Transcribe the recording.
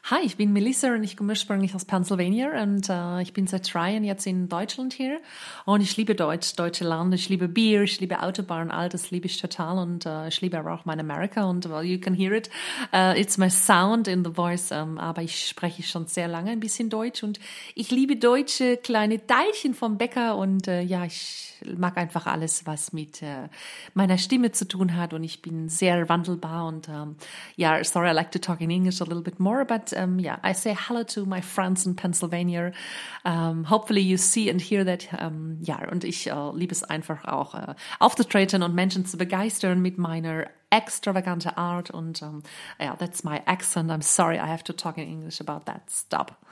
Hi, ich bin Melissa und ich komme ursprünglich aus Pennsylvania und ich bin seit 3 Jahren jetzt in Deutschland hier und ich liebe Deutsch, deutsche Land, ich liebe Bier, ich liebe Autobahn, all das liebe ich total und ich liebe aber auch mein Amerika und well, you can hear it, it's my sound in the voice, aber ich spreche schon sehr lange ein bisschen Deutsch und ich liebe deutsche kleine Teilchen vom Bäcker und ja, ich mag einfach alles, was mit meiner Stimme zu tun hat und ich bin sehr wandelbar und yeah, sorry, I like to talk in English a little bit more, but yeah, I say hello to my friends in Pennsylvania. Hopefully you see and hear that. Ja, und ich liebe es einfach auch aufzutreten und Menschen zu begeistern mit meiner extravagante Art und yeah, that's my accent. I'm sorry, I have to talk in English about that. Stop.